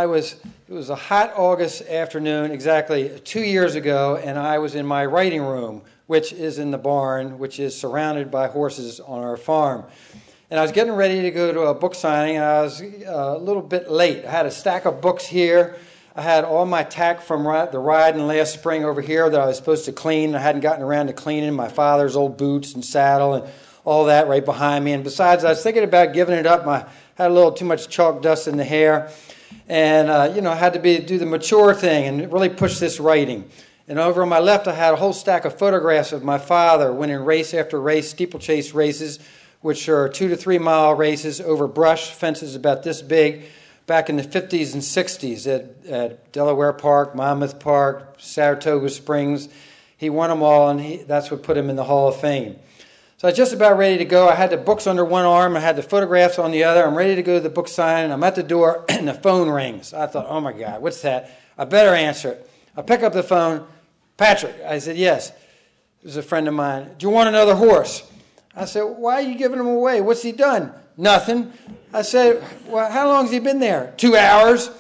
It was a hot August afternoon, exactly 2 years ago, and I was in my writing room, which is in the barn, which is surrounded by horses on our farm. And I was getting ready to go to a book signing, and I was a little bit late. I had a stack of books here. I had all my tack from the riding last spring over here that I was supposed to clean. I hadn't gotten around to cleaning my father's old boots and saddle and all that right behind me. And besides, I was thinking about giving it up. I had a little too much chalk dust in the hair. And, I had to do the mature thing and really push this writing. And over on my left, I had a whole stack of photographs of my father winning race after race, steeplechase races, which are 2 to 3 mile races over brush, fences about this big, back in the 50s and 60s at Delaware Park, Monmouth Park, Saratoga Springs. He won them all, and that's what put him in the Hall of Fame. So I was just about ready to go. I had the books under one arm. I had the photographs on the other. I'm ready to go to the book signing. I'm at the door, and the phone rings. I thought, oh, my God, what's that? I better answer it. I pick up the phone. Patrick. I said, yes. It was a friend of mine. Do you want another horse? I said, why are you giving him away? What's he done? Nothing. I said, well, how long has he been there? 2 hours.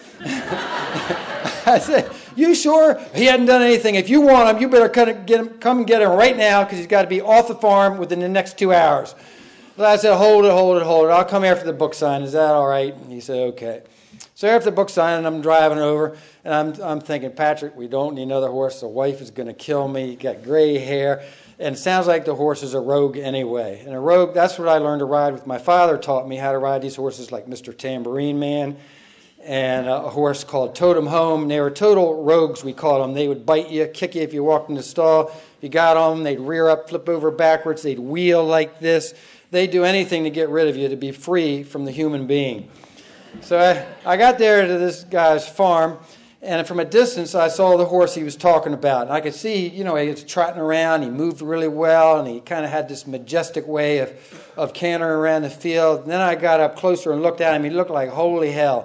I said, you sure? He hadn't done anything. If you want him, you better come and get him right now because he's got to be off the farm within the next 2 hours. So I said, hold it. I'll come after the book sign. Is that all right? And he said, okay. So after the book signing, I'm driving over, and I'm thinking, Patrick, we don't need another horse. The wife is going to kill me. You got gray hair. And it sounds like the horse is a rogue anyway. And a rogue, that's what I learned to ride with. My father taught me how to ride these horses like Mr. Tambourine Man and a horse called Totem Home. They were total rogues, we called them. They would bite you, kick you if you walked in the stall. If you got on them, they'd rear up, flip over backwards. They'd wheel like this. They'd do anything to get rid of you, to be free from the human being. So I got there to this guy's farm, and from a distance, I saw the horse he was talking about. And I could see, he was trotting around. He moved really well, and he kind of had this majestic way of cantering around the field. And then I got up closer and looked at him. He looked like holy hell.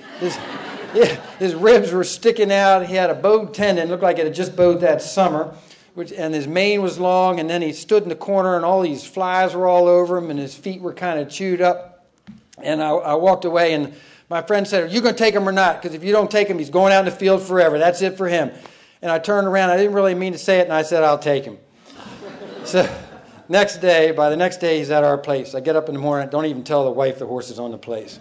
His ribs were sticking out. He had a bowed tendon. It looked like it had just bowed that summer. And his mane was long, and then he stood in the corner, and all these flies were all over him, and his feet were kind of chewed up. And I walked away, and my friend said, are you going to take him or not? Because if you don't take him, he's going out in the field forever. That's it for him. And I turned around. I didn't really mean to say it, and I said, I'll take him. So by the next day, he's at our place. I get up in the morning. Don't even tell the wife the horse is on the place.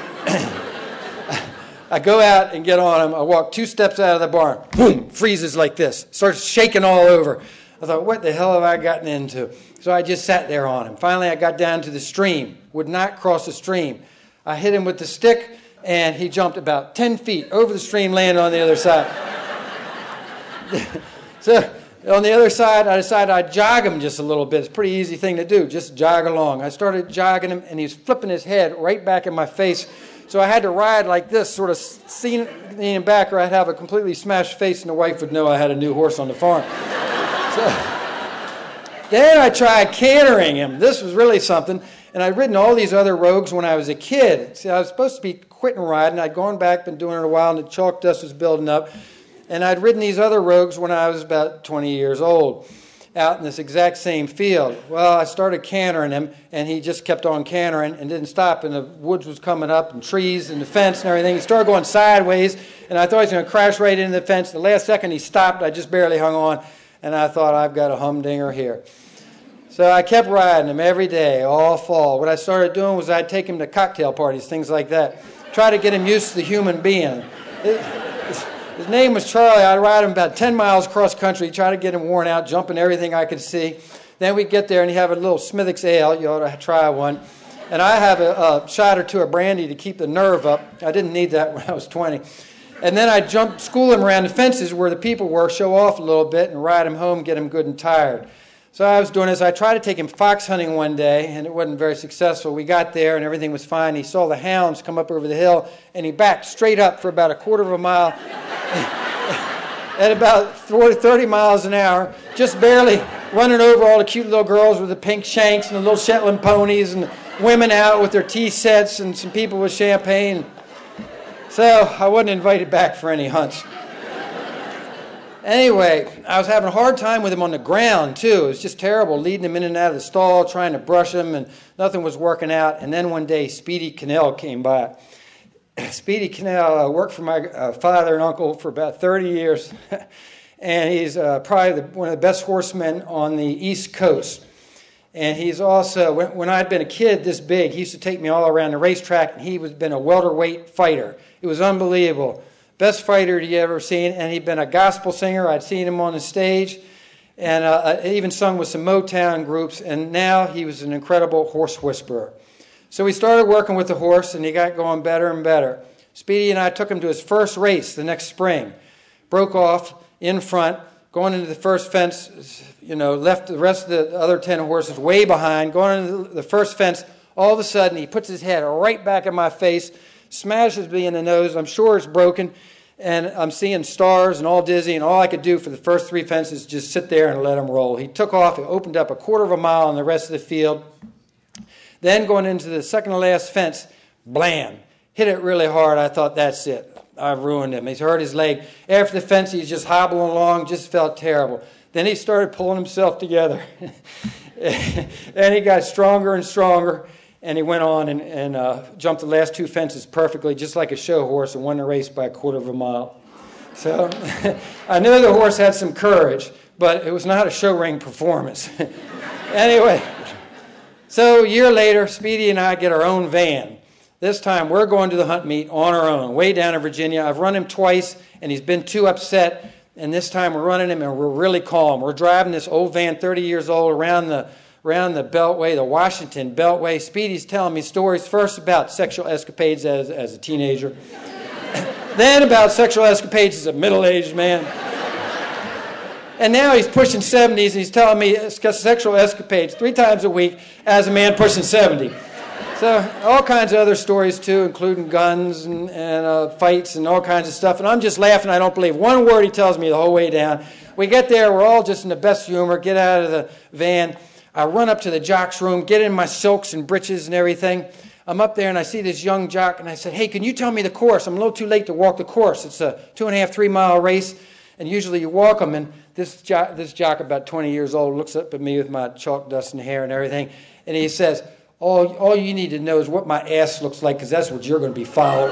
I go out and get on him. I walk 2 steps out of the barn. Boom, freezes like this. Starts shaking all over. I thought, what the hell have I gotten into? So I just sat there on him. Finally, I got down to the stream. Would not cross the stream. I hit him with the stick, and he jumped about 10 feet over the stream, landed on the other side. So on the other side, I decided I'd jog him just a little bit. It's a pretty easy thing to do, just jog along. I started jogging him, and he was flipping his head right back in my face. So I had to ride like this, sort of leaning back, or I'd have a completely smashed face, and the wife would know I had a new horse on the farm. Then I tried cantering him. This was really something. And I'd ridden all these other rogues when I was a kid. See, I was supposed to be quitting riding. I'd gone back, been doing it a while, and the chalk dust was building up. And I'd ridden these other rogues when I was about 20 years old, out in this exact same field. Well, I started cantering him, and he just kept on cantering and didn't stop. And the woods was coming up, and trees, and the fence, and everything. He started going sideways, and I thought he was going to crash right into the fence. The last second he stopped. I just barely hung on, and I thought, I've got a humdinger here. So I kept riding him every day, all fall. What I started doing was I'd take him to cocktail parties, things like that. Try to get him used to the human being. His name was Charlie. I'd ride him about 10 miles across country, try to get him worn out, jumping everything I could see. Then we'd get there, and he'd have a little Smithwick's ale. You ought to try one. And I have a shot or two of brandy to keep the nerve up. I didn't need that when I was 20. And then I'd school him around the fences where the people were, show off a little bit, and ride him home, get him good and tired. So I was doing this. I tried to take him fox hunting one day, and it wasn't very successful. We got there, and everything was fine. He saw the hounds come up over the hill, and he backed straight up for about a quarter of a mile at about 30 miles an hour, just barely running over all the cute little girls with the pink shanks and the little Shetland ponies and women out with their tea sets and some people with champagne. So I wasn't invited back for any hunts. Anyway, I was having a hard time with him on the ground, too. It was just terrible, leading him in and out of the stall, trying to brush him, and nothing was working out. And then one day, Speedy Cannell came by. Speedy Cannell worked for my father and uncle for about 30 years, and he's probably one of the best horsemen on the East Coast. And he's also, when I'd been a kid this big, he used to take me all around the racetrack, and he was been a welterweight fighter. It was unbelievable. Best fighter you ever seen, and he'd been a gospel singer. I'd seen him on the stage, and even sung with some Motown groups, and now he was an incredible horse whisperer. So we started working with the horse, and he got going better and better. Speedy and I took him to his first race the next spring. Broke off in front, going into the first fence, left the rest of the other 10 horses way behind, going into the first fence. All of a sudden, he puts his head right back in my face, smashes me in the nose. I'm sure it's broken, and I'm seeing stars and all dizzy, and all I could do for the first 3 fences is just sit there and let him roll. He took off. He opened up a quarter of a mile on the rest of the field. Then going into the second to last fence, blam, hit it really hard. I thought, that's it. I've ruined him. He's hurt his leg. After the fence, he's just hobbling along, just felt terrible. Then he started pulling himself together. And he got stronger and stronger, and he went on and jumped the last 2 fences perfectly, just like a show horse, and won the race by a quarter of a mile. So I knew the horse had some courage, but it was not a show ring performance. Anyway, so a year later, Speedy and I get our own van. This time, we're going to the hunt meet on our own, way down in Virginia. I've run him twice, and he's been too upset. And this time, we're running him, and we're really calm. We're driving this old van, 30 years old, around the Beltway, the Washington Beltway. Speedy's telling me stories, first about sexual escapades as a teenager, then about sexual escapades as a middle-aged man. And now he's pushing 70s, and he's telling me sexual escapades 3 times a week as a man pushing 70. So all kinds of other stories, too, including guns and fights and all kinds of stuff. And I'm just laughing. I don't believe one word he tells me the whole way down. We get there. We're all just in the best humor. Get out of the van. I run up to the jock's room, get in my silks and breeches and everything. I'm up there, and I see this young jock, and I said, hey, can you tell me the course? I'm a little too late to walk the course. It's a 2.5, 3-mile race, and usually you walk them. And this jock, about 20 years old, looks up at me with my chalk dust and hair and everything, and he says, all you need to know is what my ass looks like, because that's what you're going to be following.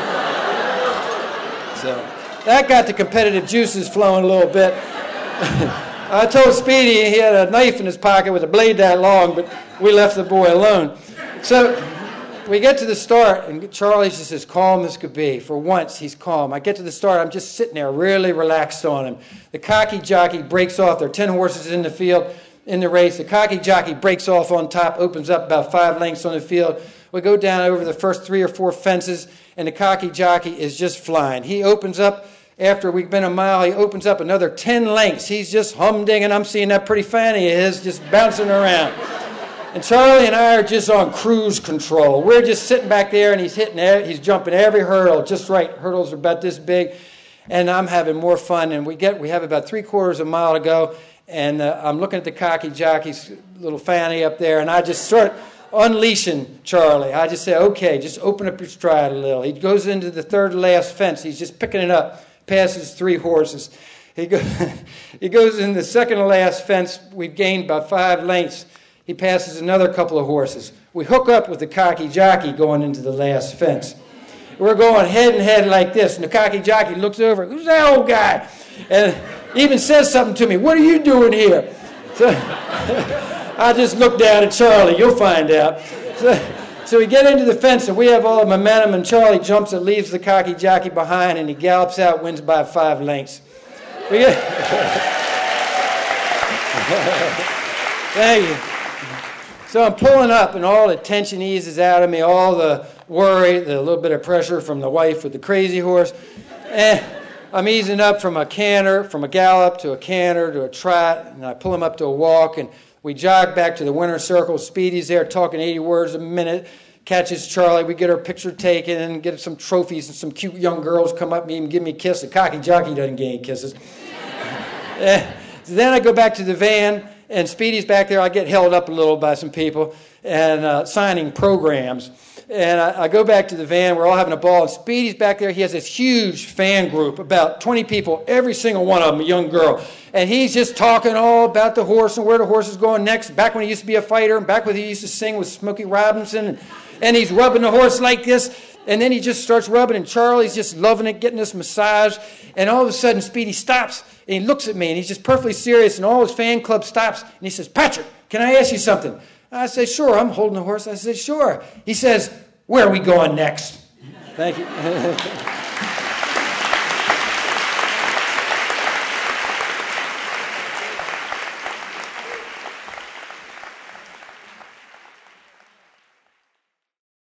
So that got the competitive juices flowing a little bit. I told Speedy he had a knife in his pocket with a blade that long, but we left the boy alone. So we get to the start, and Charlie's just as calm as could be. For once, he's calm. I get to the start, I'm just sitting there really relaxed on him. The cocky jockey breaks off. There are 10 horses in the field. In the race, the cocky jockey breaks off on top, opens up about 5 lengths on the field. We go down over the first 3 or 4 fences, and the cocky jockey is just flying. He opens up, after we've been a mile, he opens up another 10 lengths. He's just humdinging. I'm seeing that pretty fanny of his just bouncing around. And Charlie and I are just on cruise control. We're just sitting back there, and he's jumping every hurdle just right. Hurdles are about this big, and I'm having more fun. And we have about 3/4 of a mile to go. And I'm looking at the cocky jockey's little fanny up there, and I just start unleashing Charlie. I just say, okay, just open up your stride a little. He goes into the third to last fence. He's just picking it up, passes 3 horses. He goes in the second to last fence. We've gained about 5 lengths. He passes another couple of horses. We hook up with the cocky jockey going into the last fence. We're going head and head like this, and the cocky jockey looks over, who's that old guy? And even says something to me, what are you doing here? So I just look down at Charlie, you'll find out. So we get into the fence, and we have all the momentum, and Charlie jumps and leaves the cocky jockey behind, and he gallops out, wins by 5 lengths. Thank you. So I'm pulling up, and all the tension eases out of me, all the worry, the little bit of pressure from the wife with the crazy horse. And I'm easing up from a gallop to a canter to a trot, and I pull him up to a walk, and we jog back to the winner's circle. Speedy's there talking 80 words a minute, catches Charlie. We get our picture taken and get some trophies, and some cute young girls come up to me and give me a kiss. The cocky jockey doesn't get any kisses. So then I go back to the van, and Speedy's back there. I get held up a little by some people and signing programs. And I go back to the van. We're all having a ball. And Speedy's back there. He has this huge fan group, about 20 people, every single one of them a young girl. And he's just talking all about the horse and where the horse is going next. Back when he used to be a fighter, and back when he used to sing with Smokey Robinson. And he's rubbing the horse like this. And then he just starts rubbing, and Charlie's just loving it, getting this massage. And all of a sudden, Speedy stops, and he looks at me, and he's just perfectly serious, and all his fan club stops, and he says, Patrick, can I ask you something? I say, sure. I'm holding the horse. I say, sure. He says, where are we going next? Thank you.